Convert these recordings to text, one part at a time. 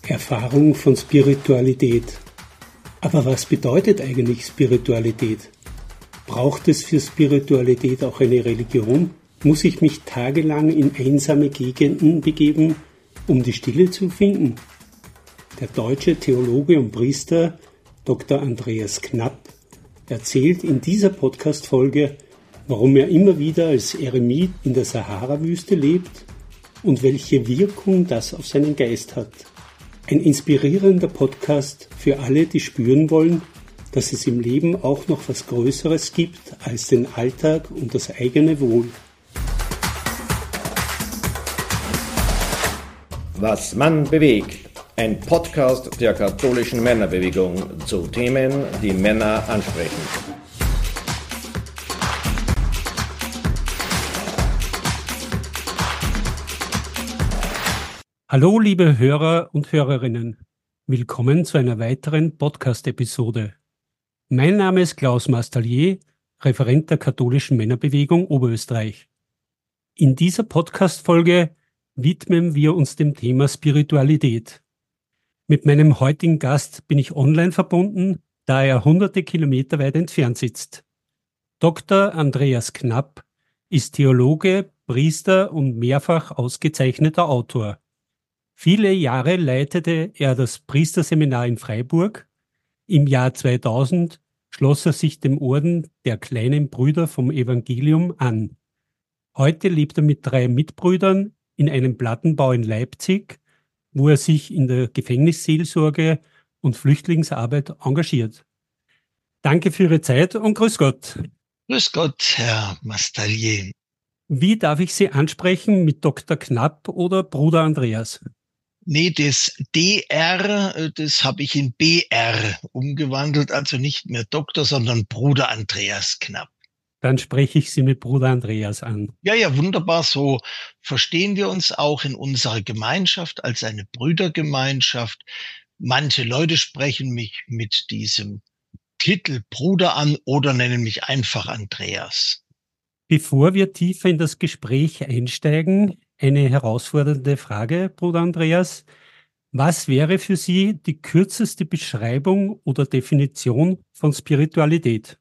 Erfahrung von Spiritualität. Aber was bedeutet eigentlich Spiritualität? Braucht es für Spiritualität auch eine Religion? Muss ich mich tagelang in einsame Gegenden begeben, um die Stille zu finden? Der deutsche Theologe und Priester Dr. Andreas Knapp erzählt in dieser Podcast-Folge, warum er immer wieder als Eremit in der Sahara-Wüste lebt und welche Wirkung das auf seinen Geist hat. Ein inspirierender Podcast für alle, die spüren wollen, dass es im Leben auch noch was Größeres gibt als den Alltag und das eigene Wohl. Was Mann bewegt. Ein Podcast der katholischen Männerbewegung zu Themen, die Männer ansprechen. Hallo liebe Hörer und Hörerinnen, willkommen zu einer weiteren Podcast-Episode. Mein Name ist Klaus Mastallier, Referent der katholischen Männerbewegung Oberösterreich. In dieser Podcast-Folge widmen wir uns dem Thema Spiritualität. Mit meinem heutigen Gast bin ich online verbunden, da er hunderte Kilometer weit entfernt sitzt. Dr. Andreas Knapp ist Theologe, Priester und mehrfach ausgezeichneter Autor. Viele Jahre leitete er das Priesterseminar in Freiburg. Im Jahr 2000 schloss er sich dem Orden der kleinen Brüder vom Evangelium an. Heute lebt er mit 3 Mitbrüdern in einem Plattenbau in Leipzig, wo er sich in der Gefängnisseelsorge und Flüchtlingsarbeit engagiert. Danke für Ihre Zeit und grüß Gott. Grüß Gott, Herr Mastallier. Wie darf ich Sie ansprechen, mit Dr. Knapp oder Bruder Andreas? Nee, das DR, das habe ich in BR umgewandelt, also nicht mehr Doktor, sondern Bruder Andreas Knapp. Dann spreche ich Sie mit Bruder Andreas an. Ja, wunderbar. So verstehen wir uns auch in unserer Gemeinschaft als eine Brüdergemeinschaft. Manche Leute sprechen mich mit diesem Titel Bruder an oder nennen mich einfach Andreas. Bevor wir tiefer in das Gespräch einsteigen, eine herausfordernde Frage, Bruder Andreas. Was wäre für Sie die kürzeste Beschreibung oder Definition von Spiritualität?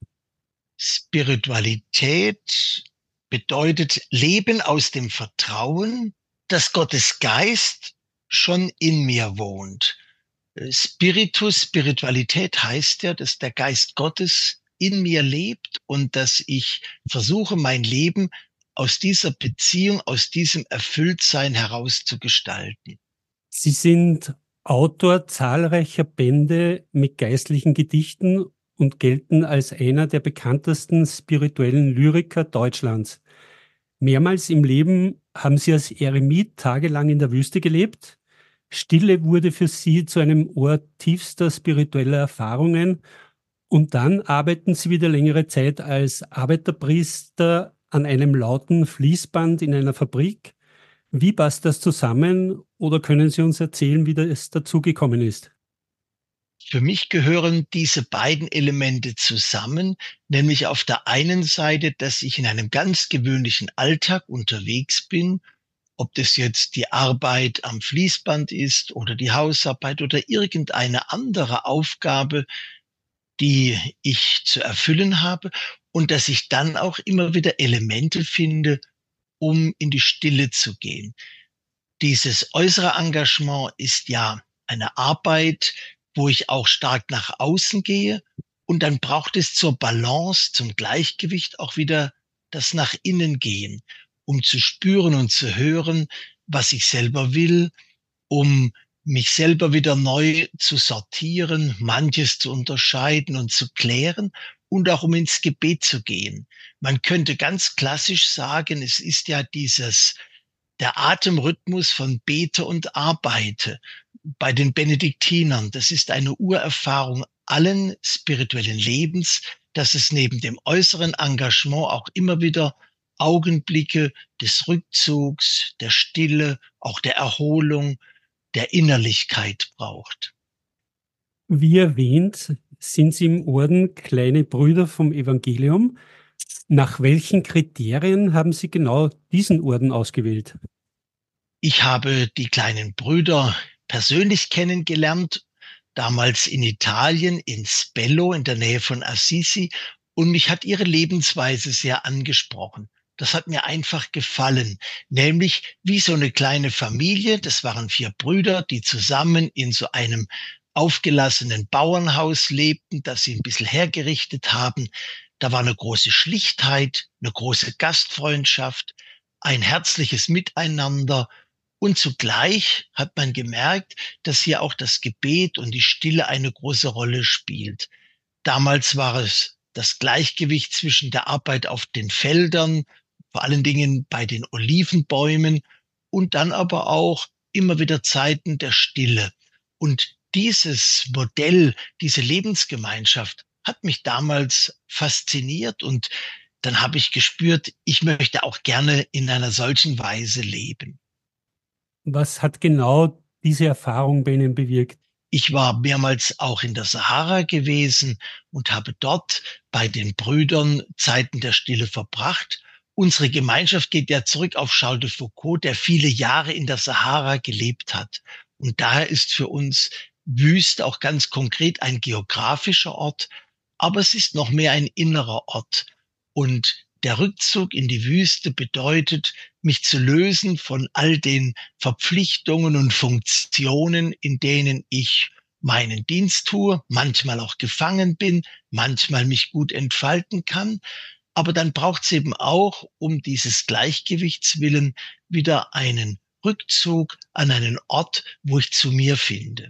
Spiritualität bedeutet Leben aus dem Vertrauen, dass Gottes Geist schon in mir wohnt. Spiritualität heißt ja, dass der Geist Gottes in mir lebt und dass ich versuche, mein Leben aus dieser Beziehung, aus diesem Erfülltsein heraus zu gestalten. Sie sind Autor zahlreicher Bände mit geistlichen Gedichten und gelten als einer der bekanntesten spirituellen Lyriker Deutschlands. Mehrmals im Leben haben Sie als Eremit tagelang in der Wüste gelebt. Stille wurde für Sie zu einem Ort tiefster spiritueller Erfahrungen und dann arbeiten Sie wieder längere Zeit als Arbeiterpriester an einem lauten Fließband in einer Fabrik. Wie passt das zusammen oder können Sie uns erzählen, wie das dazu gekommen ist? Für mich gehören diese beiden Elemente zusammen, nämlich auf der einen Seite, dass ich in einem ganz gewöhnlichen Alltag unterwegs bin, ob das jetzt die Arbeit am Fließband ist oder die Hausarbeit oder irgendeine andere Aufgabe, die ich zu erfüllen habe, und dass ich dann auch immer wieder Elemente finde, um in die Stille zu gehen. Dieses äußere Engagement ist ja eine Arbeit, wo ich auch stark nach außen gehe, und dann braucht es zur Balance, zum Gleichgewicht auch wieder das nach innen gehen, um zu spüren und zu hören, was ich selber will, um mich selber wieder neu zu sortieren, manches zu unterscheiden und zu klären und auch um ins Gebet zu gehen. Man könnte ganz klassisch sagen, es ist ja der Atemrhythmus von Bete und Arbeite bei den Benediktinern. Das ist eine Urerfahrung allen spirituellen Lebens, dass es neben dem äußeren Engagement auch immer wieder Augenblicke des Rückzugs, der Stille, auch der Erholung, der Innerlichkeit braucht. Wie erwähnt, sind Sie im Orden kleine Brüder vom Evangelium. Nach welchen Kriterien haben Sie genau diesen Orden ausgewählt? Ich habe die kleinen Brüder persönlich kennengelernt, damals in Italien, in Spello in der Nähe von Assisi. Und mich hat ihre Lebensweise sehr angesprochen. Das hat mir einfach gefallen, nämlich wie so eine kleine Familie. Das waren 4 Brüder, die zusammen in so einem aufgelassenen Bauernhaus lebten, das sie ein bisschen hergerichtet haben. Da war eine große Schlichtheit, eine große Gastfreundschaft, ein herzliches Miteinander. Und zugleich hat man gemerkt, dass hier auch das Gebet und die Stille eine große Rolle spielt. Damals war es das Gleichgewicht zwischen der Arbeit auf den Feldern, vor allen Dingen bei den Olivenbäumen, und dann aber auch immer wieder Zeiten der Stille. Und dieses Modell, diese Lebensgemeinschaft hat mich damals fasziniert, und dann habe ich gespürt, ich möchte auch gerne in einer solchen Weise leben. Was hat genau diese Erfahrung bei Ihnen bewirkt? Ich war mehrmals auch in der Sahara gewesen und habe dort bei den Brüdern Zeiten der Stille verbracht. Unsere Gemeinschaft geht ja zurück auf Charles de Foucault, der viele Jahre in der Sahara gelebt hat. Und daher ist für uns Wüste auch ganz konkret ein geografischer Ort, aber es ist noch mehr ein innerer Ort. Und der Rückzug in die Wüste bedeutet, mich zu lösen von all den Verpflichtungen und Funktionen, in denen ich meinen Dienst tue, manchmal auch gefangen bin, manchmal mich gut entfalten kann. Aber dann braucht es eben auch, um dieses Gleichgewichts willen, wieder einen Rückzug an einen Ort, wo ich zu mir finde.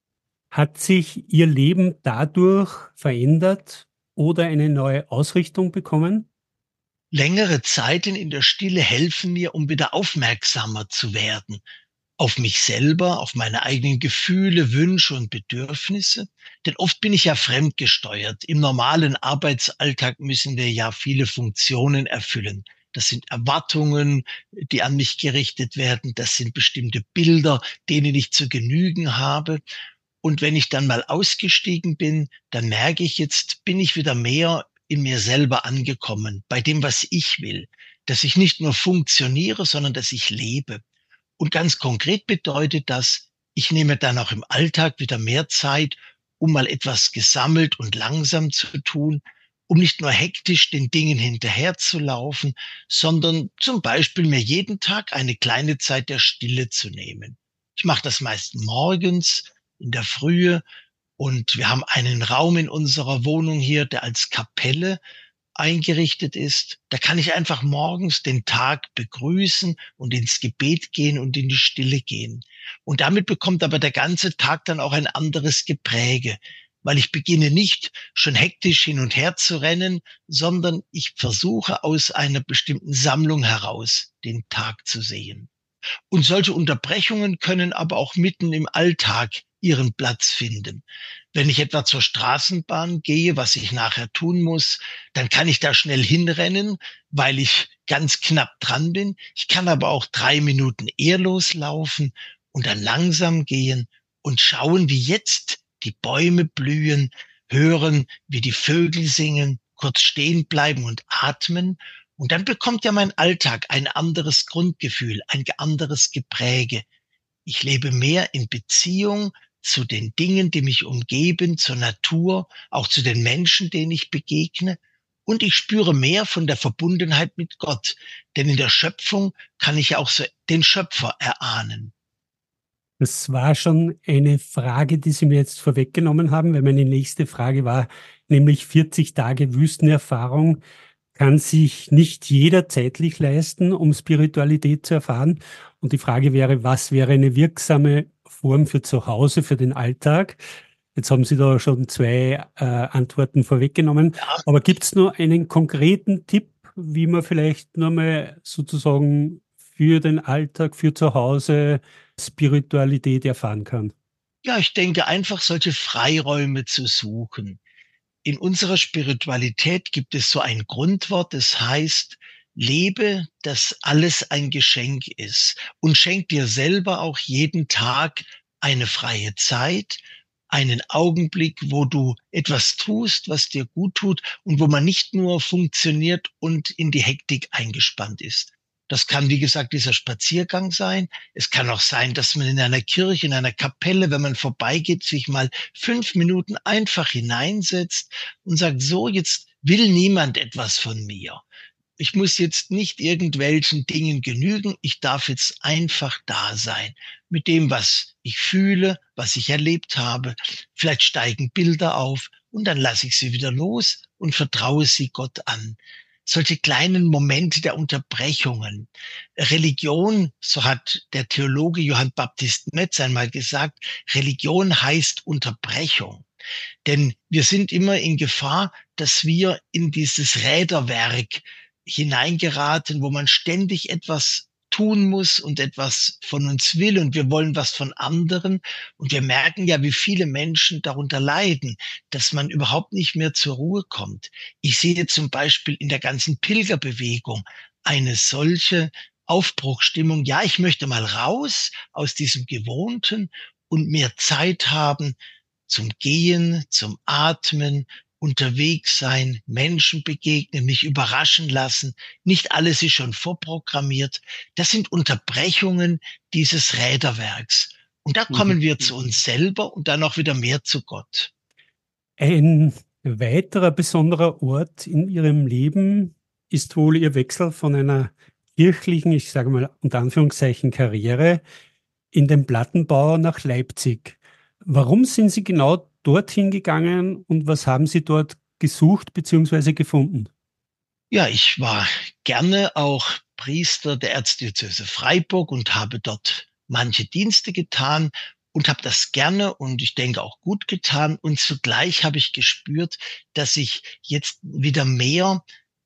Hat sich Ihr Leben dadurch verändert oder eine neue Ausrichtung bekommen? Längere Zeiten in der Stille helfen mir, um wieder aufmerksamer zu werden. Auf mich selber, auf meine eigenen Gefühle, Wünsche und Bedürfnisse. Denn oft bin ich ja fremdgesteuert. Im normalen Arbeitsalltag müssen wir ja viele Funktionen erfüllen. Das sind Erwartungen, die an mich gerichtet werden. Das sind bestimmte Bilder, denen ich zu genügen habe. Und wenn ich dann mal ausgestiegen bin, dann merke ich, jetzt bin ich wieder mehr in mir selber angekommen, bei dem, was ich will. Dass ich nicht nur funktioniere, sondern dass ich lebe. Und ganz konkret bedeutet das, ich nehme dann auch im Alltag wieder mehr Zeit, um mal etwas gesammelt und langsam zu tun, um nicht nur hektisch den Dingen hinterherzulaufen, sondern zum Beispiel mir jeden Tag eine kleine Zeit der Stille zu nehmen. Ich mache das meist morgens in der Frühe, und wir haben einen Raum in unserer Wohnung hier, der als Kapelle eingerichtet ist. Da kann ich einfach morgens den Tag begrüßen und ins Gebet gehen und in die Stille gehen. Und damit bekommt aber der ganze Tag dann auch ein anderes Gepräge, weil ich beginne nicht schon hektisch hin und her zu rennen, sondern ich versuche aus einer bestimmten Sammlung heraus den Tag zu sehen. Und solche Unterbrechungen können aber auch mitten im Alltag ihren Platz finden. Wenn ich etwa zur Straßenbahn gehe, was ich nachher tun muss, dann kann ich da schnell hinrennen, weil ich ganz knapp dran bin. Ich kann aber auch 3 Minuten eher loslaufen und dann langsam gehen und schauen, wie jetzt die Bäume blühen, hören, wie die Vögel singen, kurz stehen bleiben und atmen. Und dann bekommt ja mein Alltag ein anderes Grundgefühl, ein anderes Gepräge. Ich lebe mehr in Beziehung zu den Dingen, die mich umgeben, zur Natur, auch zu den Menschen, denen ich begegne. Und ich spüre mehr von der Verbundenheit mit Gott. Denn in der Schöpfung kann ich auch so den Schöpfer erahnen. Das war schon eine Frage, die Sie mir jetzt vorweggenommen haben, weil meine nächste Frage war, nämlich 40 Tage Wüstenerfahrung kann sich nicht jeder zeitlich leisten, um Spiritualität zu erfahren. Und die Frage wäre, was wäre eine wirksame Form für zu Hause, für den Alltag? Jetzt haben Sie da schon 2 Antworten vorweggenommen. Ja. Aber gibt es nur einen konkreten Tipp, wie man vielleicht nochmal sozusagen für den Alltag, für zu Hause Spiritualität erfahren kann? Ja, ich denke einfach, solche Freiräume zu suchen. In unserer Spiritualität gibt es so ein Grundwort, das heißt, lebe, dass alles ein Geschenk ist, und schenk dir selber auch jeden Tag eine freie Zeit, einen Augenblick, wo du etwas tust, was dir gut tut und wo man nicht nur funktioniert und in die Hektik eingespannt ist. Das kann, wie gesagt, dieser Spaziergang sein. Es kann auch sein, dass man in einer Kirche, in einer Kapelle, wenn man vorbeigeht, sich mal 5 Minuten einfach hineinsetzt und sagt, so, jetzt will niemand etwas von mir. Ich muss jetzt nicht irgendwelchen Dingen genügen. Ich darf jetzt einfach da sein mit dem, was ich fühle, was ich erlebt habe. Vielleicht steigen Bilder auf und dann lasse ich sie wieder los und vertraue sie Gott an. Solche kleinen Momente der Unterbrechungen. Religion, so hat der Theologe Johann Baptist Metz einmal gesagt, Religion heißt Unterbrechung. Denn wir sind immer in Gefahr, dass wir in dieses Räderwerk hineingeraten, wo man ständig etwas tun muss und etwas von uns will und wir wollen was von anderen. Und wir merken ja, wie viele Menschen darunter leiden, dass man überhaupt nicht mehr zur Ruhe kommt. Ich sehe zum Beispiel in der ganzen Pilgerbewegung eine solche Aufbruchsstimmung. Ja, ich möchte mal raus aus diesem Gewohnten und mehr Zeit haben zum Gehen, zum Atmen, unterwegs sein, Menschen begegnen, mich überraschen lassen. Nicht alles ist schon vorprogrammiert. Das sind Unterbrechungen dieses Räderwerks. Und da kommen wir zu uns selber und dann auch wieder mehr zu Gott. Ein weiterer besonderer Ort in Ihrem Leben ist wohl Ihr Wechsel von einer kirchlichen, ich sage mal unter Anführungszeichen, Karriere in den Plattenbau nach Leipzig. Warum sind Sie genau dorthin gegangen und was haben Sie dort gesucht bzw. gefunden? Ja, ich war gerne auch Priester der Erzdiözese Freiburg und habe dort manche Dienste getan und habe das gerne und ich denke auch gut getan. Und zugleich habe ich gespürt, dass ich jetzt wieder mehr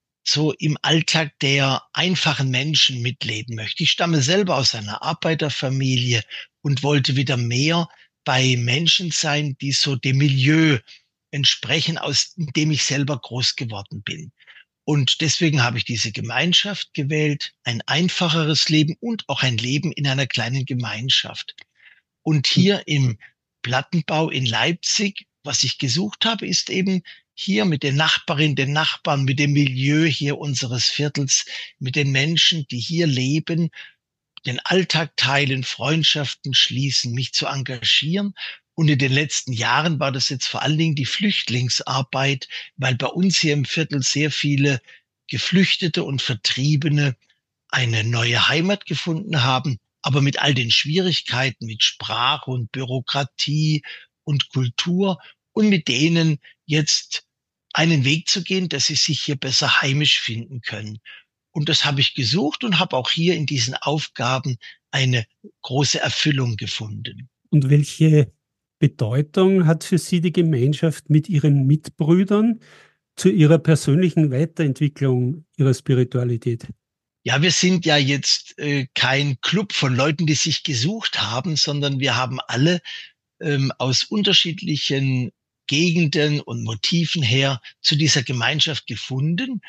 so im Alltag der einfachen Menschen mitleben möchte. Ich stamme selber aus einer Arbeiterfamilie und wollte wieder mehr bei Menschen sein, die so dem Milieu entsprechen, aus dem ich selber groß geworden bin. Und deswegen habe ich diese Gemeinschaft gewählt, ein einfacheres Leben und auch ein Leben in einer kleinen Gemeinschaft. Und hier im Plattenbau in Leipzig, was ich gesucht habe, ist eben hier mit den Nachbarinnen, den Nachbarn, mit dem Milieu hier unseres Viertels, mit den Menschen, die hier leben, den Alltag teilen, Freundschaften schließen, mich zu engagieren. Und in den letzten Jahren war das jetzt vor allen Dingen die Flüchtlingsarbeit, weil bei uns hier im Viertel sehr viele Geflüchtete und Vertriebene eine neue Heimat gefunden haben, aber mit all den Schwierigkeiten, mit Sprache und Bürokratie und Kultur und mit denen jetzt einen Weg zu gehen, dass sie sich hier besser heimisch finden können. Und das habe ich gesucht und habe auch hier in diesen Aufgaben eine große Erfüllung gefunden. Und welche Bedeutung hat für Sie die Gemeinschaft mit Ihren Mitbrüdern zu Ihrer persönlichen Weiterentwicklung Ihrer Spiritualität? Ja, wir sind ja jetzt kein Club von Leuten, die sich gesucht haben, sondern wir haben alle aus unterschiedlichen Gegenden und Motiven her zu dieser Gemeinschaft gefunden.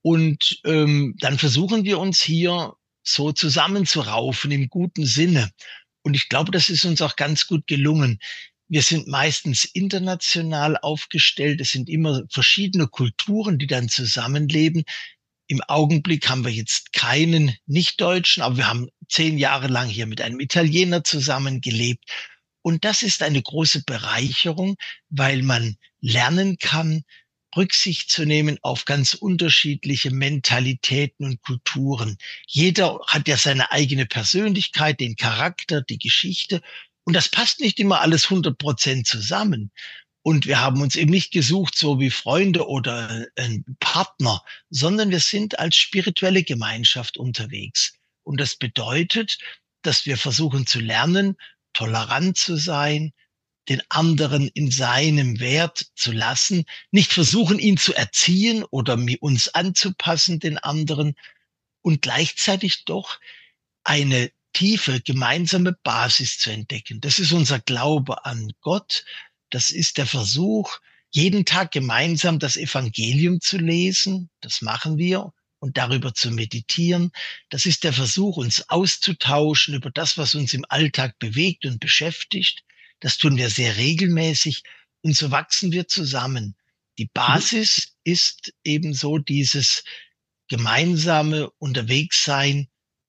Und dann versuchen wir uns hier so zusammenzuraufen im guten Sinne. Und ich glaube, das ist uns auch ganz gut gelungen. Wir sind meistens international aufgestellt. Es sind immer verschiedene Kulturen, die dann zusammenleben. Im Augenblick haben wir jetzt keinen Nicht-Deutschen, aber wir haben 10 Jahre lang hier mit einem Italiener zusammengelebt. Und das ist eine große Bereicherung, weil man lernen kann, Rücksicht zu nehmen auf ganz unterschiedliche Mentalitäten und Kulturen. Jeder hat ja seine eigene Persönlichkeit, den Charakter, die Geschichte. Und das passt nicht immer alles 100% zusammen. Und wir haben uns eben nicht gesucht, so wie Freunde oder ein Partner, sondern wir sind als spirituelle Gemeinschaft unterwegs. Und das bedeutet, dass wir versuchen zu lernen, tolerant zu sein, den anderen in seinem Wert zu lassen, nicht versuchen, ihn zu erziehen oder uns anzupassen, den anderen, und gleichzeitig doch eine tiefe gemeinsame Basis zu entdecken. Das ist unser Glaube an Gott. Das ist der Versuch, jeden Tag gemeinsam das Evangelium zu lesen. Das machen wir. Und darüber zu meditieren. Das ist der Versuch, uns auszutauschen über das, was uns im Alltag bewegt und beschäftigt. Das tun wir sehr regelmäßig. Und so wachsen wir zusammen. Die Basis ist ebenso dieses gemeinsame Unterwegssein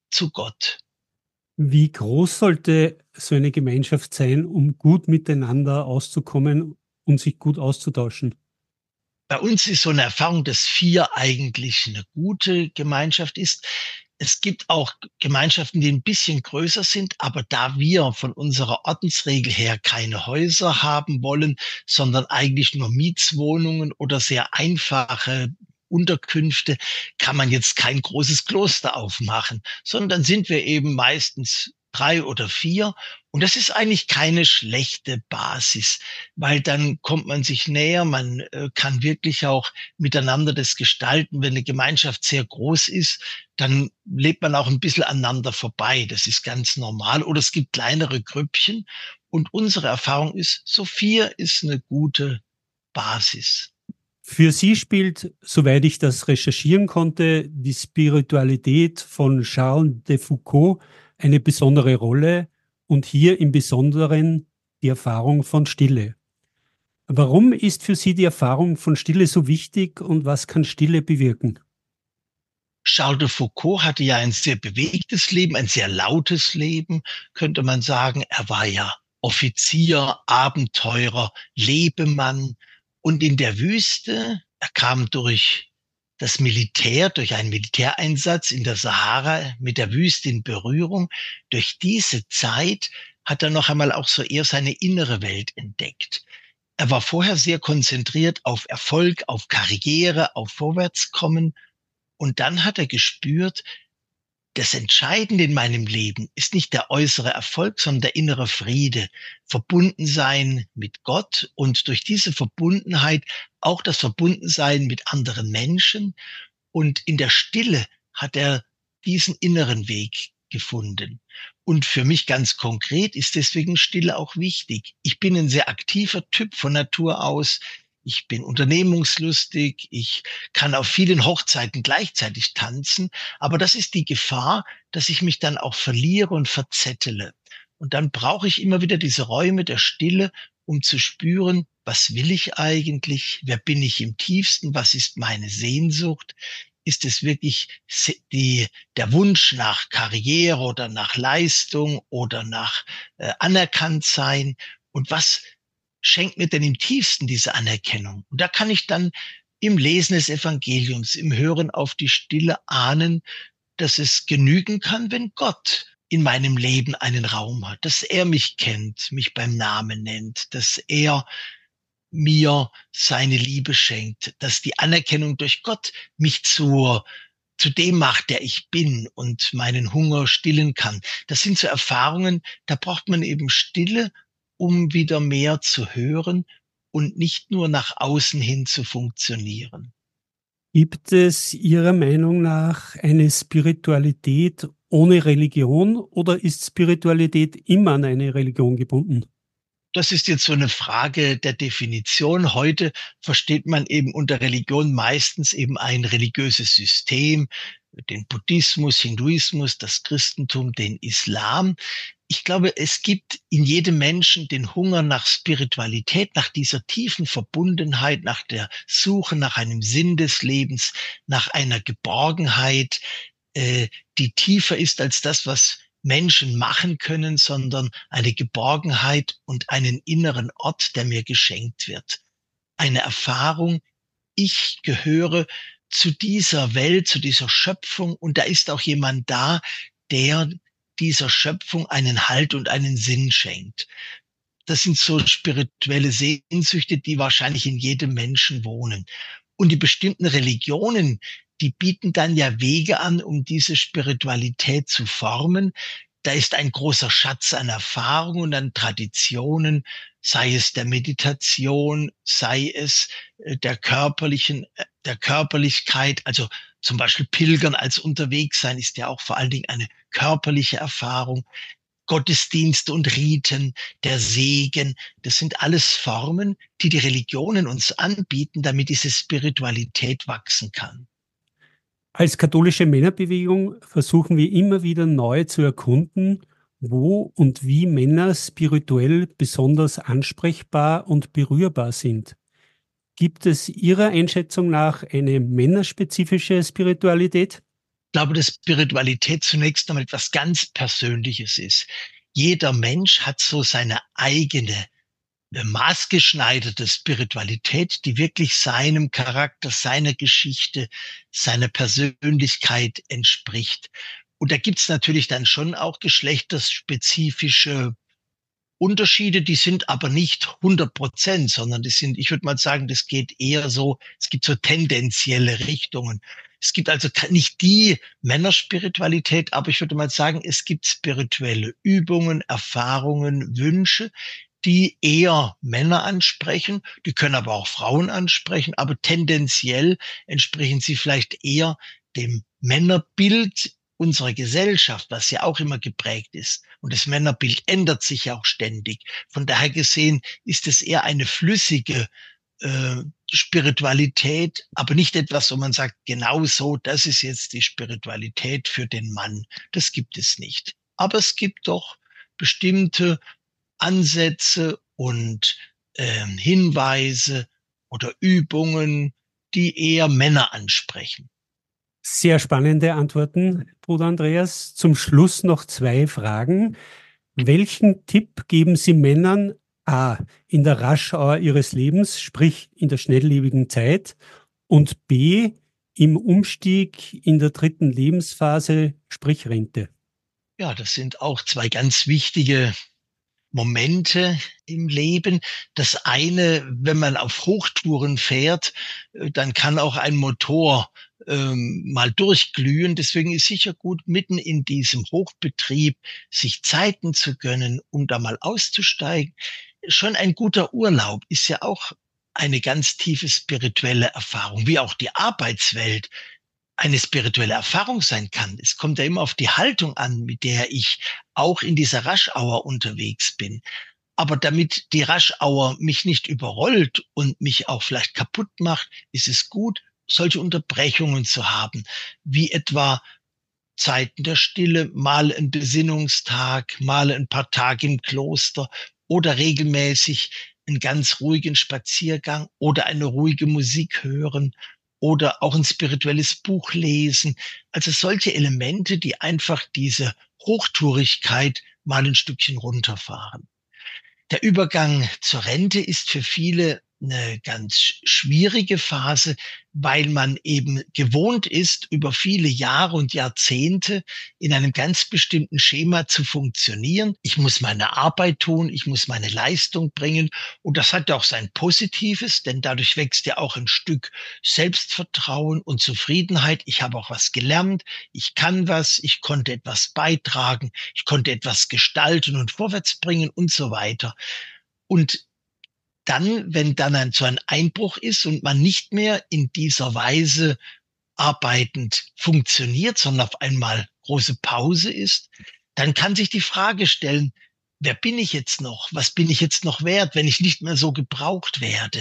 zu Gott. Wie groß sollte so eine Gemeinschaft sein, um gut miteinander auszukommen und sich gut auszutauschen? Bei uns ist so eine Erfahrung, dass 4 eigentlich eine gute Gemeinschaft ist. Es gibt auch Gemeinschaften, die ein bisschen größer sind, aber da wir von unserer Ordensregel her keine Häuser haben wollen, sondern eigentlich nur Mietswohnungen oder sehr einfache Unterkünfte, kann man jetzt kein großes Kloster aufmachen, sondern dann sind wir eben meistens 3 oder 4. Und das ist eigentlich keine schlechte Basis, weil dann kommt man sich näher, man kann wirklich auch miteinander das gestalten. Wenn eine Gemeinschaft sehr groß ist, dann lebt man auch ein bisschen aneinander vorbei. Das ist ganz normal. Oder es gibt kleinere Grüppchen. Und unsere Erfahrung ist, so 4 ist eine gute Basis. Für Sie spielt, soweit ich das recherchieren konnte, die Spiritualität von Charles de Foucault eine besondere Rolle und hier im Besonderen die Erfahrung von Stille. Warum ist für Sie die Erfahrung von Stille so wichtig und was kann Stille bewirken? Charles de Foucault hatte ja ein sehr bewegtes Leben, ein sehr lautes Leben, könnte man sagen. Er war ja Offizier, Abenteurer, Lebemann. Und in der Wüste, er kam durch das Militär, durch einen Militäreinsatz in der Sahara mit der Wüste in Berührung. Durch diese Zeit hat er noch einmal auch so eher seine innere Welt entdeckt. Er war vorher sehr konzentriert auf Erfolg, auf Karriere, auf Vorwärtskommen. Und dann hat er gespürt, das Entscheidende in meinem Leben ist nicht der äußere Erfolg, sondern der innere Friede. Verbundensein mit Gott und durch diese Verbundenheit auch das Verbundensein mit anderen Menschen. Und in der Stille hat er diesen inneren Weg gefunden. Und für mich ganz konkret ist deswegen Stille auch wichtig. Ich bin ein sehr aktiver Typ von Natur aus. Ich bin unternehmungslustig, ich kann auf vielen Hochzeiten gleichzeitig tanzen, aber das ist die Gefahr, dass ich mich dann auch verliere und verzettele. Und dann brauche ich immer wieder diese Räume der Stille, um zu spüren, was will ich eigentlich, wer bin ich im tiefsten, was ist meine Sehnsucht, ist es wirklich der Wunsch nach Karriere oder nach Leistung oder nach Anerkanntsein und was schenkt mir denn im tiefsten diese Anerkennung? Und da kann ich dann im Lesen des Evangeliums, im Hören auf die Stille ahnen, dass es genügen kann, wenn Gott in meinem Leben einen Raum hat, dass er mich kennt, mich beim Namen nennt, dass er mir seine Liebe schenkt, dass die Anerkennung durch Gott mich zu dem macht, der ich bin und meinen Hunger stillen kann. Das sind so Erfahrungen, da braucht man eben Stille, um wieder mehr zu hören und nicht nur nach außen hin zu funktionieren. Gibt es Ihrer Meinung nach eine Spiritualität ohne Religion oder ist Spiritualität immer an eine Religion gebunden? Das ist jetzt so eine Frage der Definition. Heute versteht man eben unter Religion meistens eben ein religiöses System, den Buddhismus, Hinduismus, das Christentum, den Islam. Ich glaube, es gibt in jedem Menschen den Hunger nach Spiritualität, nach dieser tiefen Verbundenheit, nach der Suche nach einem Sinn des Lebens, nach einer Geborgenheit, die tiefer ist als das, was Menschen machen können, sondern eine Geborgenheit und einen inneren Ort, der mir geschenkt wird. Eine Erfahrung, ich gehöre zu dieser Welt, zu dieser Schöpfung und da ist auch jemand da, der dieser Schöpfung einen Halt und einen Sinn schenkt. Das sind so spirituelle Sehnsüchte, die wahrscheinlich in jedem Menschen wohnen. Und die bestimmten Religionen, die bieten dann ja Wege an, um diese Spiritualität zu formen. Da ist ein großer Schatz an Erfahrungen und an Traditionen, sei es der Meditation, sei es der Körperlichkeit, also zum Beispiel Pilgern als unterwegs sein ist ja auch vor allen Dingen eine körperliche Erfahrung. Gottesdienste und Riten, der Segen, das sind alles Formen, die die Religionen uns anbieten, damit diese Spiritualität wachsen kann. Als katholische Männerbewegung versuchen wir immer wieder neu zu erkunden, wo und wie Männer spirituell besonders ansprechbar und berührbar sind. Gibt es Ihrer Einschätzung nach eine männerspezifische Spiritualität? Ich glaube, dass Spiritualität zunächst einmal etwas ganz Persönliches ist. Jeder Mensch hat so seine eigene maßgeschneiderte Spiritualität, die wirklich seinem Charakter, seiner Geschichte, seiner Persönlichkeit entspricht. Und da gibt's natürlich dann schon auch geschlechterspezifische Unterschiede, die sind aber nicht 100%, sondern die sind, ich würde mal sagen, das geht eher so, es gibt so tendenzielle Richtungen. Es gibt also nicht die Männerspiritualität, aber ich würde mal sagen, es gibt spirituelle Übungen, Erfahrungen, Wünsche, die eher Männer ansprechen, die können aber auch Frauen ansprechen, aber tendenziell entsprechen sie vielleicht eher dem Männerbild unserer Gesellschaft, was ja auch immer geprägt ist. Und das Männerbild ändert sich ja auch ständig. Von daher gesehen ist es eher eine flüssige Spiritualität, aber nicht etwas, wo man sagt, genau so, das ist jetzt die Spiritualität für den Mann. Das gibt es nicht. Aber es gibt doch bestimmte Ansätze und Hinweise oder Übungen, die eher Männer ansprechen. Sehr spannende Antworten, Bruder Andreas. Zum Schluss noch 2 Fragen. Welchen Tipp geben Sie Männern A. in der Rush-Hour ihres Lebens, sprich in der schnelllebigen Zeit, und B. im Umstieg in der 3. Lebensphase, sprich Rente? Ja, das sind auch 2 ganz wichtige Momente im Leben. Das eine, wenn man auf Hochtouren fährt, dann kann auch ein Motor mal durchglühen. Deswegen ist sicher gut, mitten in diesem Hochbetrieb sich Zeiten zu gönnen, um da mal auszusteigen. Schon ein guter Urlaub ist ja auch eine ganz tiefe spirituelle Erfahrung, wie auch die Arbeitswelt eine spirituelle Erfahrung sein kann. Es kommt ja immer auf die Haltung an, mit der ich auch in dieser Rush-Hour unterwegs bin. Aber damit die Rush-Hour mich nicht überrollt und mich auch vielleicht kaputt macht, ist es gut, solche Unterbrechungen zu haben, wie etwa Zeiten der Stille, mal ein Besinnungstag, mal ein paar Tage im Kloster oder regelmäßig einen ganz ruhigen Spaziergang oder eine ruhige Musik hören oder auch ein spirituelles Buch lesen. Also solche Elemente, die einfach diese Hochtourigkeit mal ein Stückchen runterfahren. Der Übergang zur Rente ist für viele eine ganz schwierige Phase, weil man eben gewohnt ist, über viele Jahre und Jahrzehnte in einem ganz bestimmten Schema zu funktionieren. Ich muss meine Arbeit tun, ich muss meine Leistung bringen. Und das hat ja auch sein Positives, denn dadurch wächst ja auch ein Stück Selbstvertrauen und Zufriedenheit. Ich habe auch was gelernt, ich kann was, ich konnte etwas beitragen, ich konnte etwas gestalten und vorwärts bringen und so weiter. Und dann, wenn dann so ein Einbruch ist und man nicht mehr in dieser Weise arbeitend funktioniert, sondern auf einmal große Pause ist, dann kann sich die Frage stellen, wer bin ich jetzt noch? Was bin ich jetzt noch wert, wenn ich nicht mehr so gebraucht werde?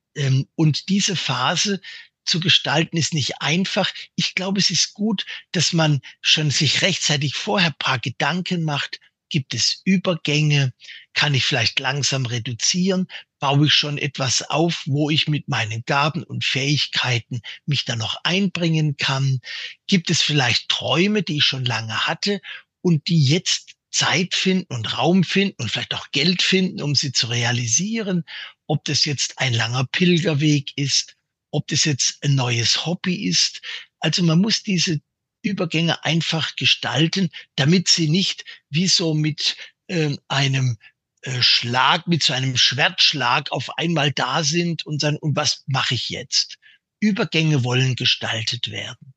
Und diese Phase zu gestalten ist nicht einfach. Ich glaube, es ist gut, dass man schon sich rechtzeitig vorher ein paar Gedanken macht. Gibt es Übergänge? Kann ich vielleicht langsam reduzieren? Baue ich schon etwas auf, wo ich mit meinen Gaben und Fähigkeiten mich da noch einbringen kann? Gibt es vielleicht Träume, die ich schon lange hatte und die jetzt Zeit finden und Raum finden und vielleicht auch Geld finden, um sie zu realisieren? Ob das jetzt ein langer Pilgerweg ist, ob das jetzt ein neues Hobby ist. Also man muss diese Übergänge einfach gestalten, damit sie nicht wie so mit einem Schlag, mit so einem Schwertschlag auf einmal da sind und sagen, und was mache ich jetzt? Übergänge wollen gestaltet werden.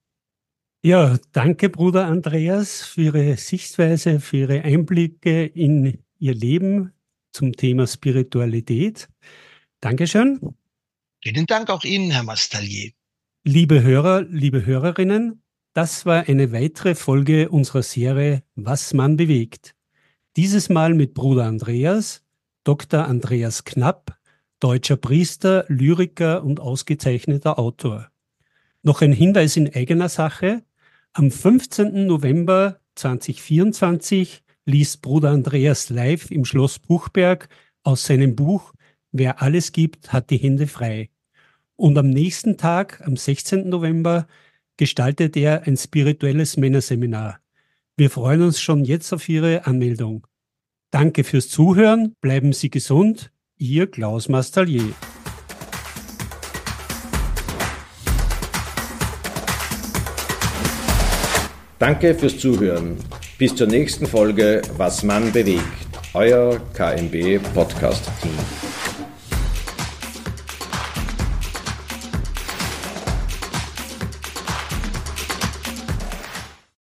Ja, danke, Bruder Andreas, für Ihre Sichtweise, für Ihre Einblicke in Ihr Leben zum Thema Spiritualität. Dankeschön. Vielen Dank auch Ihnen, Herr Mastallier. Liebe Hörer, liebe Hörerinnen, das war eine weitere Folge unserer Serie Was man bewegt. Dieses Mal mit Bruder Andreas, Dr. Andreas Knapp, deutscher Priester, Lyriker und ausgezeichneter Autor. Noch ein Hinweis in eigener Sache. Am 15. November 2024 liest Bruder Andreas live im Schloss Buchberg aus seinem Buch Wer alles gibt, hat die Hände frei. Und am nächsten Tag, am 16. November, gestaltet er ein spirituelles Männerseminar. Wir freuen uns schon jetzt auf Ihre Anmeldung. Danke fürs Zuhören, bleiben Sie gesund, Ihr Klaus Mastallier. Danke fürs Zuhören. Bis zur nächsten Folge Was Mann bewegt. Euer KMB Podcast Team.